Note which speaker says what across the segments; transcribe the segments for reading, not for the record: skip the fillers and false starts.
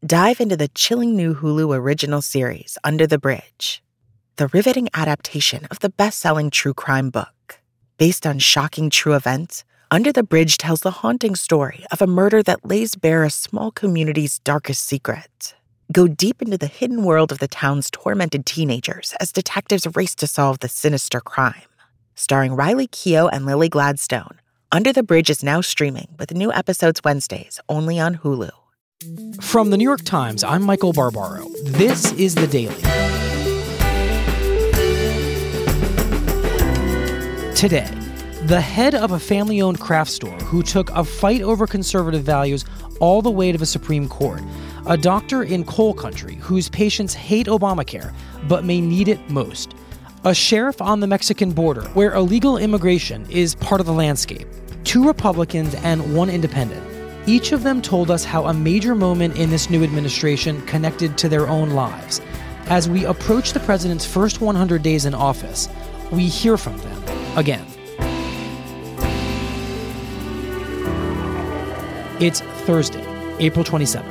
Speaker 1: Dive into the chilling new Hulu original series, Under the Bridge, the riveting adaptation of the best-selling true crime book. Based on shocking true events, Under the Bridge tells the haunting story of a murder that lays bare a small community's darkest secret. Go deep into the hidden world of the town's tormented teenagers as detectives race to solve the sinister crime. Starring Riley Keough and Lily Gladstone, Under the Bridge is now streaming with new episodes Wednesdays only on Hulu.
Speaker 2: From the New York Times, I'm Michael Barbaro. This is The Daily. Today, the head of a family-owned craft store who took a fight over conservative values all the way to the Supreme Court, a doctor in coal country whose patients hate Obamacare but may need it most, a sheriff on the Mexican border where illegal immigration is part of the landscape, 2 Republicans and 1 independent. Each of them told us how a major moment in this new administration connected to their own lives. As we approach the president's first 100 days in office, we hear from them again. It's Thursday, April 27th.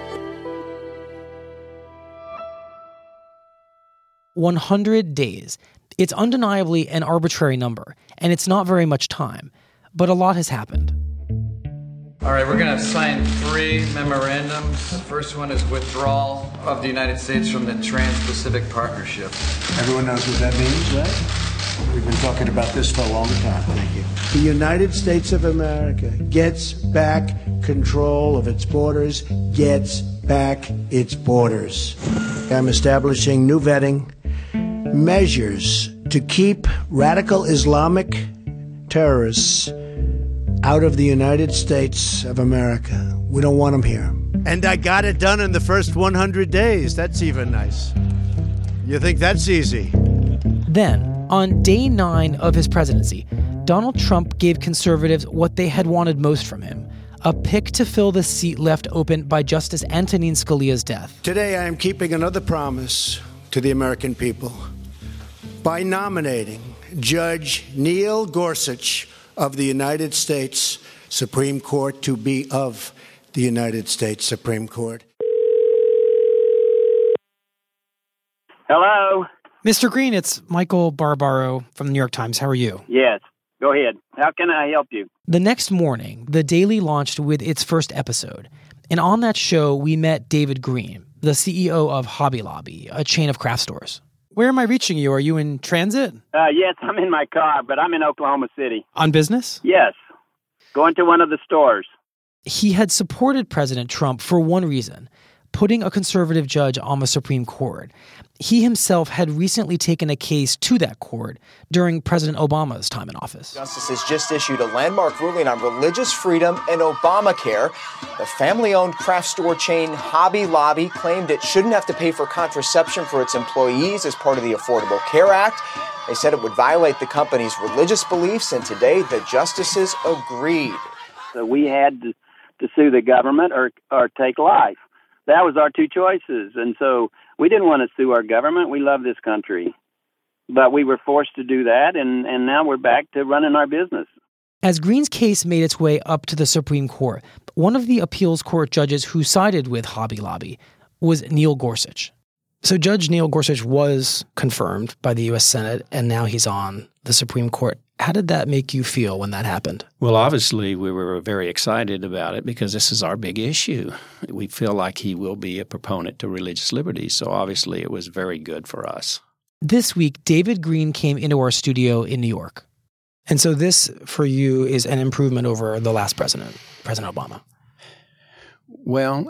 Speaker 2: 100 days. It's undeniably an arbitrary number, and it's not very much time, but a lot has happened.
Speaker 3: All right, we're going to sign 3 memorandums. The first one is withdrawal of the United States from the Trans-Pacific Partnership.
Speaker 4: Everyone knows what that means, right? We've been talking about this for a long time. Thank you. The United States of America gets back control of its borders, gets back its borders. I'm establishing new vetting measures to keep radical Islamic terrorists out of the United States of America. We don't want them here. And I got it done in the first 100 days. That's even nice. You think that's easy?
Speaker 2: Then, on day 9 of his presidency, Donald Trump gave conservatives what they had wanted most from him, a pick to fill the seat left open by Justice Antonin Scalia's death.
Speaker 4: Today I am keeping another promise to the American people by nominating Judge Neil Gorsuch of the United States Supreme Court to be of the United States Supreme Court.
Speaker 5: Hello?
Speaker 2: Mr. Green, it's Michael Barbaro from the New York Times. How are you?
Speaker 5: Yes. Go ahead. How can I help you?
Speaker 2: The next morning, The Daily launched with its first episode. And on that show, we met David Green, the CEO of Hobby Lobby, a chain of craft stores. Where am I reaching you? Are you in transit?
Speaker 5: Yes, I'm in my car, but I'm in Oklahoma City.
Speaker 2: On business?
Speaker 5: Yes. Going to one of the stores.
Speaker 2: He had supported President Trump for one reason, putting a conservative judge on the Supreme Court. He himself had recently taken a case to that court during President Obama's time in office.
Speaker 6: Justices just issued a landmark ruling on religious freedom and Obamacare. The family-owned craft store chain Hobby Lobby claimed it shouldn't have to pay for contraception for its employees as part of the Affordable Care Act. They said it would violate the company's religious beliefs, and today the justices agreed.
Speaker 5: So we had to sue the government or take life. That was our 2 choices, and so we didn't want to sue our government. We love this country. But we were forced to do that, and now we're back to running our business.
Speaker 2: As Green's case made its way up to the Supreme Court, one of the appeals court judges who sided with Hobby Lobby was Neil Gorsuch. So Judge Neil Gorsuch was confirmed by the U.S. Senate, and now he's on the Supreme Court. How did that make you feel when that happened?
Speaker 7: Well, obviously, we were very excited about it because this is our big issue. We feel like he will be a proponent to religious liberty, so obviously it was very good for us.
Speaker 2: This week, David Green came into our studio in New York. And so this, for you, is an improvement over the last president, President Obama.
Speaker 7: Well,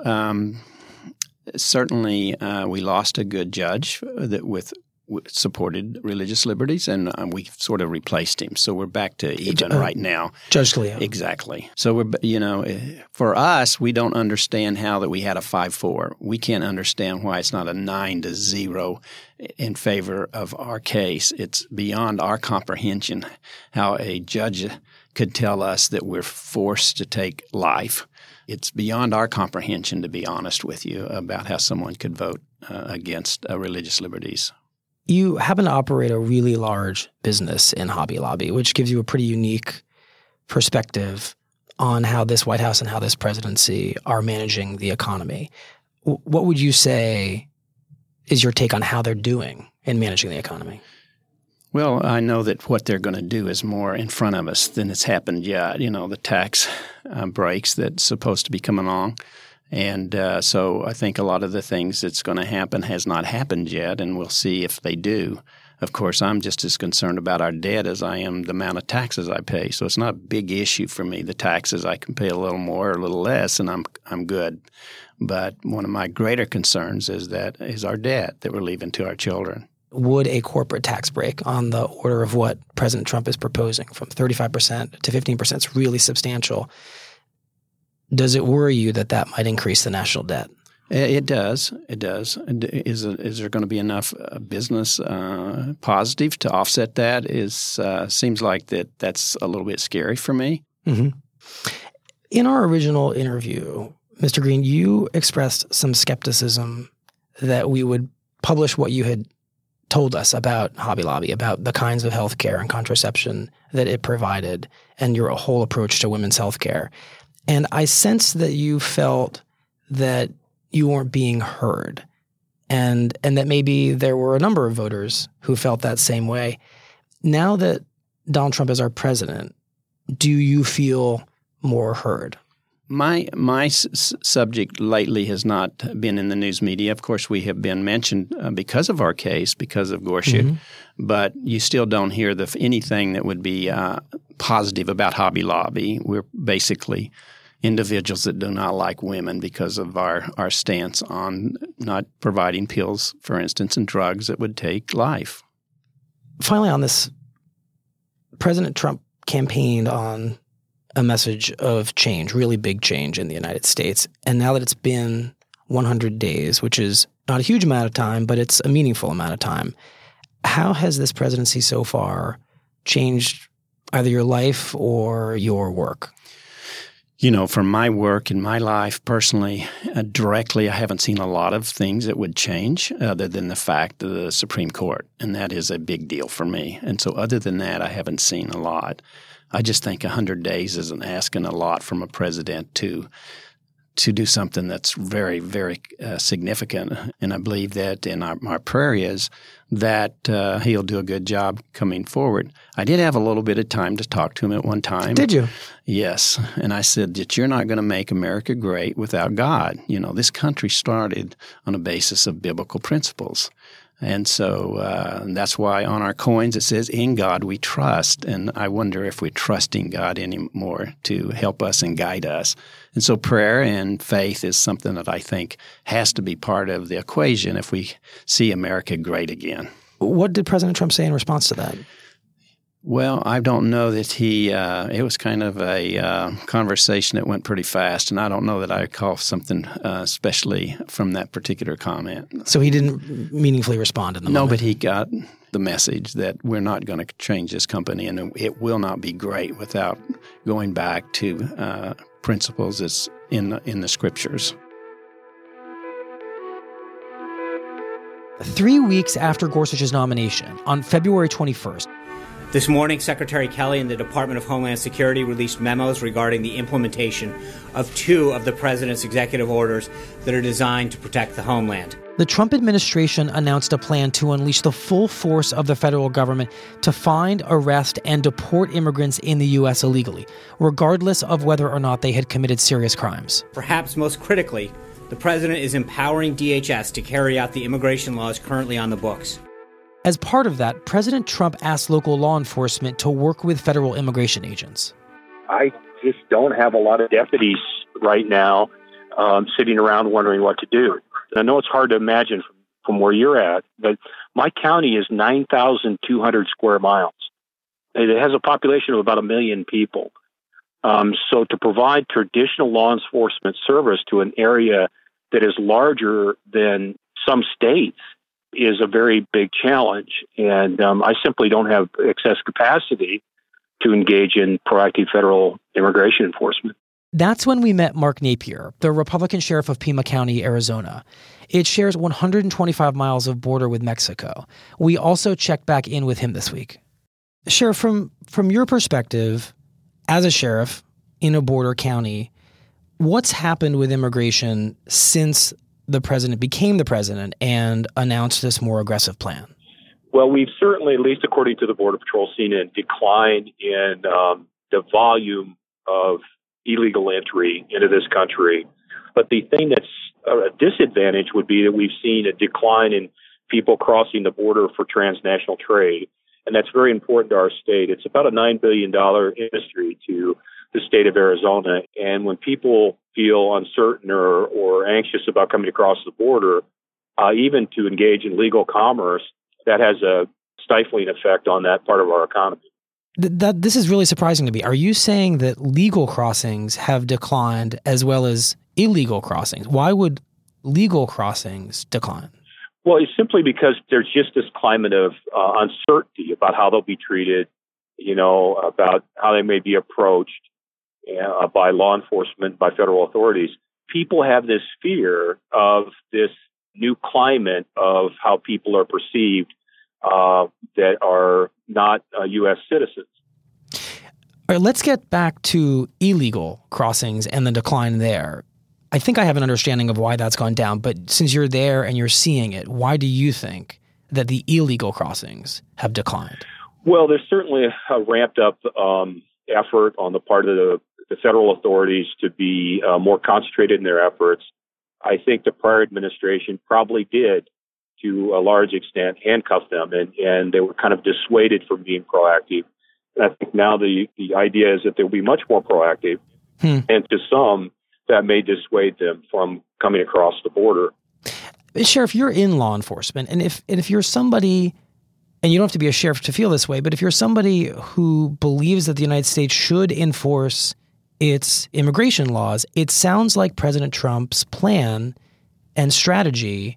Speaker 7: certainly we lost a good judge that supported religious liberties, and we sort of replaced him. So we're back to even right now.
Speaker 2: Judge Scalia.
Speaker 7: Exactly. So for us, we don't understand how that we had a 5-4. We can't understand why it's not a 9-0 in favor of our case. It's beyond our comprehension how a judge could tell us that we're forced to take life. It's beyond our comprehension, to be honest with you, about how someone could vote against religious liberties.
Speaker 2: You happen to operate a really large business in Hobby Lobby, which gives you a pretty unique perspective on how this White House and how this presidency are managing the economy. what would you say is your take on how they're doing in managing the economy?
Speaker 7: Well, I know that what they're going to do is more in front of us than it's happened yet. The tax breaks that's supposed to be coming along. And so I think a lot of the things that's going to happen has not happened yet, and we'll see if they do. Of course, I'm just as concerned about our debt as I am the amount of taxes I pay. So it's not a big issue for me. The taxes, I can pay a little more or a little less, and I'm good. But one of my greater concerns is our debt that we're leaving to our children.
Speaker 2: Would a corporate tax break on the order of what President Trump is proposing, from 35% to 15%, is really substantial. Does it worry you that might increase the national debt?
Speaker 7: It does. It does. Is there going to be enough business positive to offset that? Seems like that's a little bit scary for me.
Speaker 2: Mm-hmm. In our original interview, Mr. Green, you expressed some skepticism that we would publish what you had told us about Hobby Lobby, about the kinds of health care and contraception that it provided, and your whole approach to women's health care. And I sense that you felt that you weren't being heard, and that maybe there were a number of voters who felt that same way. Now that Donald Trump is our president, do you feel more heard?
Speaker 7: My subject lately has not been in the news media. Of course, we have been mentioned because of our case, because of Gorsuch, but you still don't hear anything that would be positive about Hobby Lobby. We're basically individuals that do not like women because of our stance on not providing pills, for instance, and drugs that would take life.
Speaker 2: Finally, on this, President Trump campaigned on a message of change, really big change in the United States. And now that it's been 100 days, which is not a huge amount of time, but it's a meaningful amount of time, how has this presidency so far changed either your life or your work?
Speaker 7: From my work in my life personally, directly, I haven't seen a lot of things that would change other than the fact of the Supreme Court. And that is a big deal for me. And so other than that, I haven't seen a lot. I just think 100 days isn't asking a lot from a president to do something that's very, very significant. And I believe that, and our prayer is that he'll do a good job coming forward. I did have a little bit of time to talk to him at one time.
Speaker 2: Did you?
Speaker 7: Yes. And I said that you're not going to make America great without God. This country started on a basis of biblical principles. And so that's why on our coins it says, "In God we trust." And I wonder if we're trusting God anymore to help us and guide us. And so prayer and faith is something that I think has to be part of the equation if we see America great again.
Speaker 2: What did President Trump say in response to that?
Speaker 7: Well, I don't know that it was kind of a conversation that went pretty fast, and I don't know that I recall something especially from that particular comment.
Speaker 2: So he didn't meaningfully respond in the moment?
Speaker 7: No, but he got the message that we're not going to change this company, and it will not be great without going back to principles that's in the Scriptures.
Speaker 2: 3 weeks after Gorsuch's nomination, on February 21st,
Speaker 8: this morning, Secretary Kelly and the Department of Homeland Security released memos regarding the implementation of 2 of the president's executive orders that are designed to protect the homeland.
Speaker 2: The Trump administration announced a plan to unleash the full force of the federal government to find, arrest, and deport immigrants in the U.S. illegally, regardless of whether or not they had committed serious crimes.
Speaker 8: Perhaps most critically, the president is empowering DHS to carry out the immigration laws currently on the books.
Speaker 2: As part of that, President Trump asked local law enforcement to work with federal immigration agents.
Speaker 9: I just don't have a lot of deputies right now sitting around wondering what to do. I know it's hard to imagine from where you're at, but my county is 9,200 square miles. It has a population of about 1 million people. So to provide traditional law enforcement service to an area that is larger than some states is a very big challenge. And I simply don't have excess capacity to engage in proactive federal immigration enforcement.
Speaker 2: That's when we met Mark Napier, the Republican sheriff of Pima County, Arizona. It shares 125 miles of border with Mexico. We also checked back in with him this week. Sheriff, from your perspective, as a sheriff in a border county, what's happened with immigration since the president became the president and announced this more aggressive plan?
Speaker 9: Well, we've certainly, at least according to the Border Patrol, seen a decline in the volume of illegal entry into this country. But the thing that's a disadvantage would be that we've seen a decline in people crossing the border for transnational trade. And that's very important to our state. It's about a $9 billion industry to the state of Arizona. And when people feel uncertain or anxious about coming across the border, even to engage in legal commerce, that has a stifling effect on that part of our economy.
Speaker 2: This is really surprising to me. Are you saying that legal crossings have declined as well as illegal crossings? Why would legal crossings decline?
Speaker 9: Well, it's simply because there's just this climate of uncertainty about how they'll be treated, about how they may be approached by law enforcement, by federal authorities. People have this fear of this new climate of how people are perceived that are not U.S. citizens.
Speaker 2: All right, let's get back to illegal crossings and the decline there. I think I have an understanding of why that's gone down, but since you're there and you're seeing it, why do you think that the illegal crossings have declined?
Speaker 9: Well, there's certainly a ramped up effort on the part of the federal authorities to be more concentrated in their efforts. I think the prior administration probably did, to a large extent, handcuff them, and they were kind of dissuaded from being proactive. And I think now the idea is that they'll be much more proactive, and to some, that may dissuade them from coming across the border.
Speaker 2: Sheriff, you're in law enforcement, and if you're somebody, and you don't have to be a sheriff to feel this way, but if you're somebody who believes that the United States should enforce its immigration laws, it sounds like President Trump's plan and strategy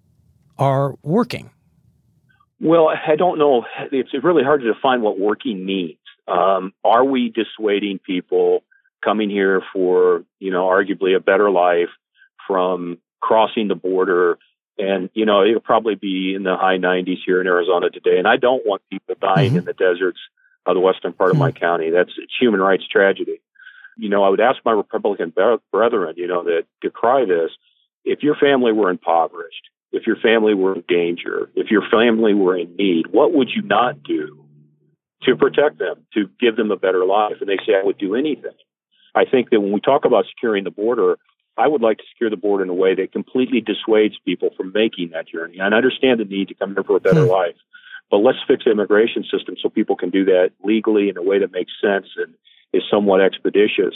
Speaker 2: are working.
Speaker 9: Well, I don't know. It's really hard to define what working means. Are we dissuading people coming here for, arguably a better life from crossing the border? And, it'll probably be in the high 90s here in Arizona today. And I don't want people dying in the deserts of the western part of my county. It's human rights tragedy. I would ask my Republican brethren, that decry this. If your family were impoverished, if your family were in danger, if your family were in need, what would you not do to protect them, to give them a better life? And they say, I would do anything. I think that when we talk about securing the border, I would like to secure the border in a way that completely dissuades people from making that journey. And I understand the need to come here for a better life, but let's fix the immigration system so people can do that legally in a way that makes sense and is somewhat expeditious.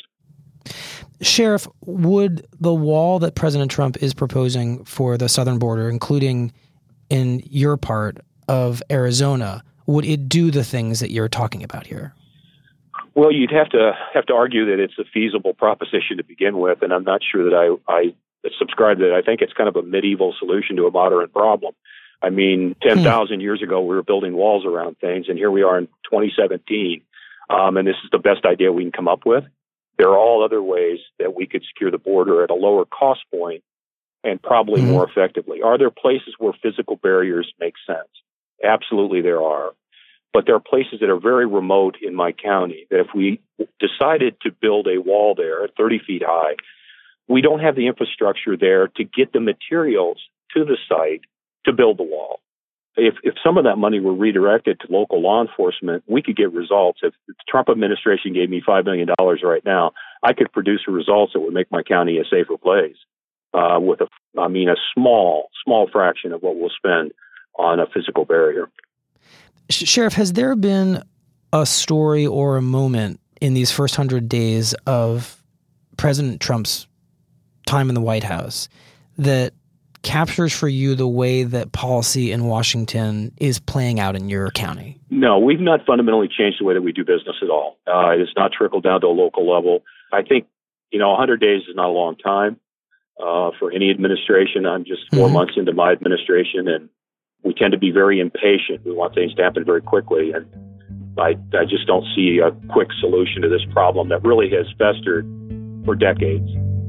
Speaker 2: Sheriff, would the wall that President Trump is proposing for the southern border, including in your part of Arizona, would it do the things that you're talking about here?
Speaker 9: Well, you'd have to argue that it's a feasible proposition to begin with, and I'm not sure that I subscribe to that. I think it's kind of a medieval solution to a modern problem. I mean, 10,000 years ago, we were building walls around things, and here we are in 2017, and this is the best idea we can come up with. There are all other ways that we could secure the border at a lower cost point and probably more effectively. Are there places where physical barriers make sense? Absolutely there are. But there are places that are very remote in my county that if we decided to build a wall there at 30 feet high, we don't have the infrastructure there to get the materials to the site to build the wall. If some of that money were redirected to local law enforcement, we could get results. If the Trump administration gave me $5 million right now, I could produce results that would make my county a safer place with a small fraction of what we'll spend on a physical barrier.
Speaker 2: Sheriff, has there been a story or a moment in these first 100 days of President Trump's time in the White House that captures for you the way that policy in Washington is playing out in your county?
Speaker 9: No, we've not fundamentally changed the way that we do business at all. It has not trickled down to a local level. I think, 100 days is not a long time for any administration. I'm just 4 months into my administration, and we tend to be very impatient. We want things to happen very quickly, and I just don't see a quick solution to this problem that really has festered for decades.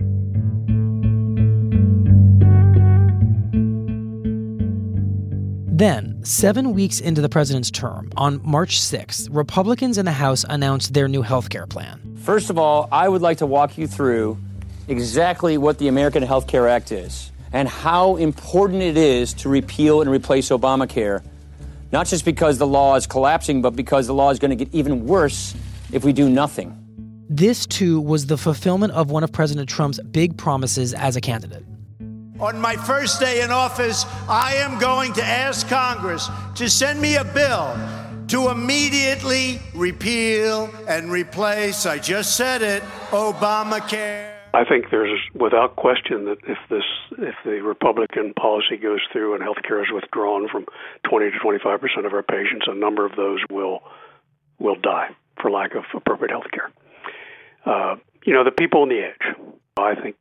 Speaker 2: Then, 7 weeks into the president's term, on March 6th, Republicans in the House announced their new health care plan.
Speaker 10: First of all, I would like to walk you through exactly what the American Health Care Act is. and how important it is to repeal and replace Obamacare, not just because the law is collapsing, but because the law is going to get even worse if we do nothing.
Speaker 2: This, too, was the fulfillment of one of President Trump's big promises as a candidate.
Speaker 4: On my first day in office, I am going to ask Congress to send me a bill to immediately repeal and replace, I just said it, Obamacare.
Speaker 11: I think there's without question that if the Republican policy goes through and health care is withdrawn from 20 to 25% of our patients, a number of those will die for lack of appropriate health care. The people on the edge. I think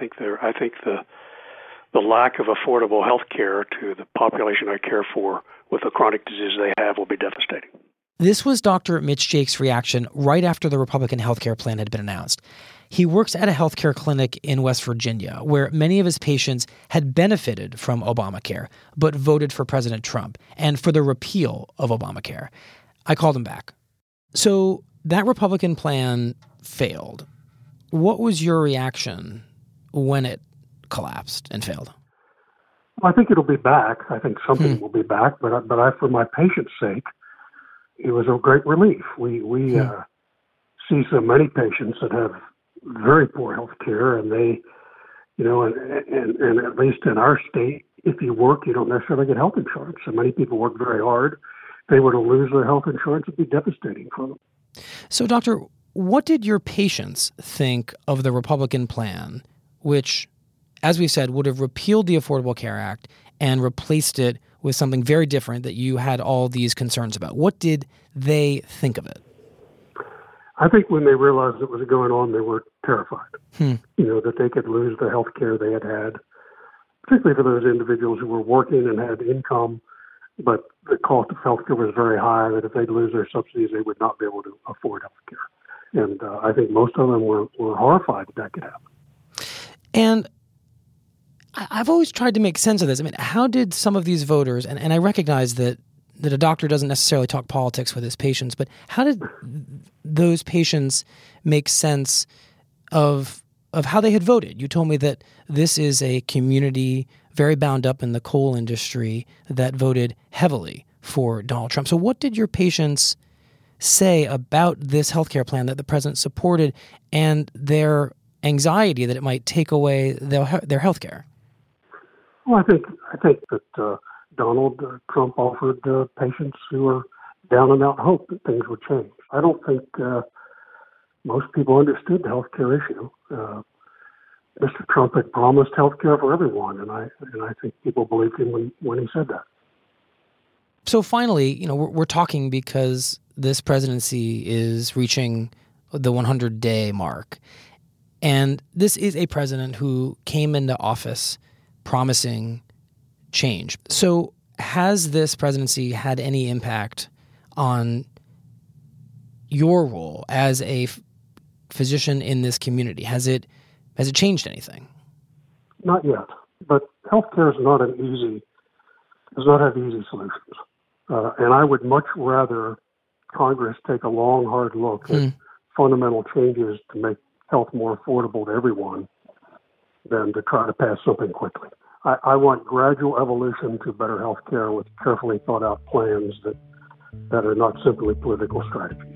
Speaker 11: the lack of affordable health care to the population I care for with the chronic disease they have will be devastating.
Speaker 2: This was Dr. Mitch Jake's reaction right after the Republican health care plan had been announced. He works at a healthcare clinic in West Virginia, where many of his patients had benefited from Obamacare, but voted for President Trump and for the repeal of Obamacare. I called him back. So that Republican plan failed. What was your reaction when it collapsed and failed?
Speaker 11: Well, I think it'll be back. I think something will be back, but for my patient's sake, it was a great relief. We see so many patients that have very poor health care, and they, and at least in our state, if you work, you don't necessarily get health insurance. So many people work very hard. If they were to lose their health insurance, it'd be devastating for them.
Speaker 2: So, Doctor, what did your patients think of the Republican plan, which, as we said, would have repealed the Affordable Care Act and replaced it with something very different that you had all these concerns about? What did they think of it?
Speaker 11: I think when they realized it was going on, they were terrified, that they could lose the health care they had had, particularly for those individuals who were working and had income, but the cost of health care was very high, that if they'd lose their subsidies, they would not be able to afford health care. And I think most of them were horrified that could happen.
Speaker 2: And I've always tried to make sense of this. I mean, how did some of these voters, and I recognize that a doctor doesn't necessarily talk politics with his patients, but how did those patients make sense of how they had voted? You told me that this is a community very bound up in the coal industry that voted heavily for Donald Trump. So what did your patients say about this healthcare plan that the president supported and their anxiety that it might take away their health care?
Speaker 11: Well, I think that Donald Trump offered patients who were down and out hope that things would change. I don't think most people understood the health care issue. Mr. Trump had promised health care for everyone, and I think people believed him when he said that.
Speaker 2: So finally, we're talking because this presidency is reaching the 100-day mark. And this is a president who came into office promising change. So has this presidency had any impact on your role as a physician in this community? Has it changed anything?
Speaker 11: Not yet. But healthcare does not have easy solutions. And I would much rather Congress take a long, hard look at fundamental changes to make health more affordable to everyone than to try to pass something quickly. I want gradual evolution to better health care with carefully thought out plans that are not simply political strategies.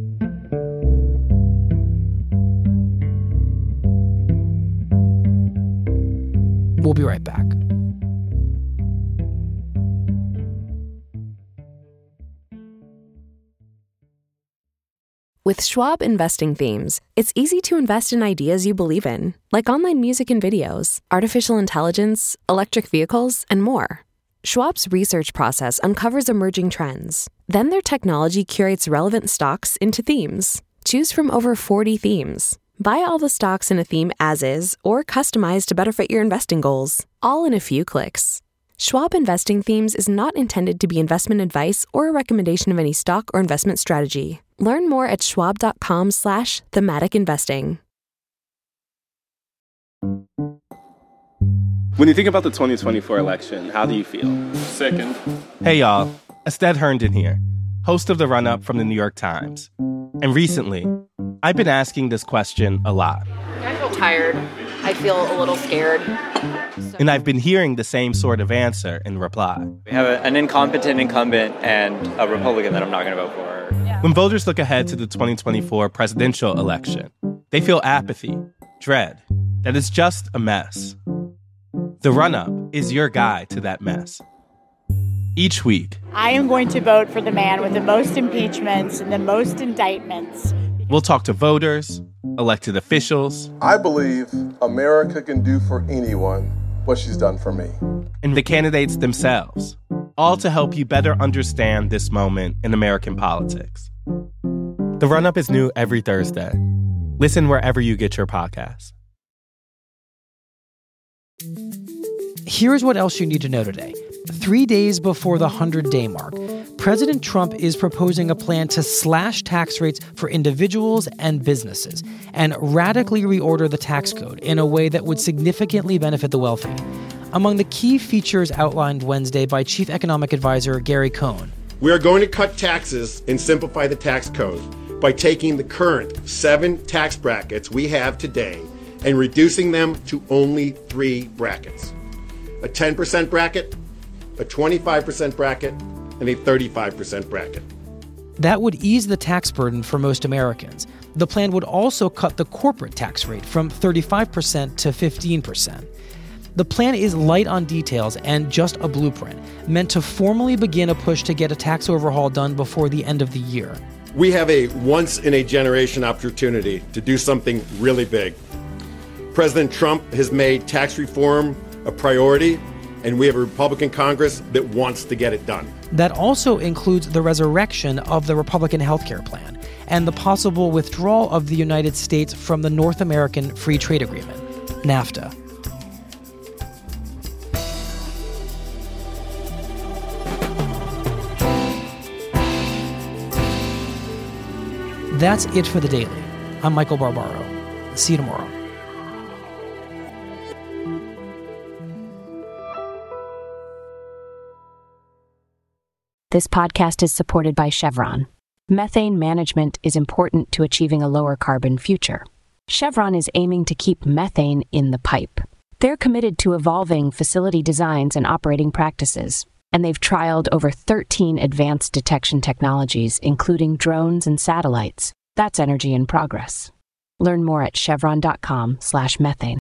Speaker 2: We'll be right back.
Speaker 12: With Schwab Investing Themes, it's easy to invest in ideas you believe in, like online music and videos, artificial intelligence, electric vehicles, and more. Schwab's research process uncovers emerging trends. Then their technology curates relevant stocks into themes. Choose from over 40 themes. Buy all the stocks in a theme as is or customize to better fit your investing goals, all in a few clicks. Schwab Investing Themes is not intended to be investment advice or a recommendation of any stock or investment strategy. Learn more at schwab.com/thematic investing.
Speaker 13: When you think about the 2024 election, how do you feel?
Speaker 14: Sickened.
Speaker 13: Hey, y'all. Estad Herndon here, host of The Run-Up from the New York Times. And recently, I've been asking this question a lot.
Speaker 15: I feel tired. I
Speaker 14: feel a little scared.
Speaker 13: And I've been hearing the same sort of answer in reply.
Speaker 15: We have an incompetent incumbent and a Republican that I'm not going to vote for.
Speaker 13: When voters look ahead to the 2024 presidential election, they feel apathy, dread, that it's just a mess. The Run-Up is your guide to that mess. Each week,
Speaker 16: I am going to vote for the man with the most impeachments and the most indictments.
Speaker 13: We'll talk to voters, elected officials.
Speaker 17: I believe America can do for anyone what she's done for me.
Speaker 13: And the candidates themselves, all to help you better understand this moment in American politics. The Run-Up is new every Thursday. Listen wherever you get your podcasts.
Speaker 2: Here's what else you need to know today. 3 days before the 100-day mark, President Trump is proposing a plan to slash tax rates for individuals and businesses and radically reorder the tax code in a way that would significantly benefit the wealthy. Among the key features outlined Wednesday by Chief Economic Advisor Gary Cohn.
Speaker 18: We are going to cut taxes and simplify the tax code by taking the current 7 tax brackets we have today and reducing them to only 3 brackets. A 10% bracket, a 25% bracket, and a 35% bracket.
Speaker 2: That would ease the tax burden for most Americans. The plan would also cut the corporate tax rate from 35% to 15%. The plan is light on details and just a blueprint, meant to formally begin a push to get a tax overhaul done before the end of the year.
Speaker 18: We have a once-in-a-generation opportunity to do something really big. President Trump has made tax reform a priority, and we have a Republican Congress that wants to get it done.
Speaker 2: That also includes the resurrection of the Republican health care plan and the possible withdrawal of the United States from the North American Free Trade Agreement, NAFTA. That's it for The Daily. I'm Michael Barbaro. See you tomorrow.
Speaker 19: This podcast is supported by Chevron. Methane management is important to achieving a lower carbon future. Chevron is aiming to keep methane in the pipe. They're committed to evolving facility designs and operating practices, and they've trialed over 13 advanced detection technologies, including drones and satellites. That's energy in progress. Learn more at chevron.com/methane.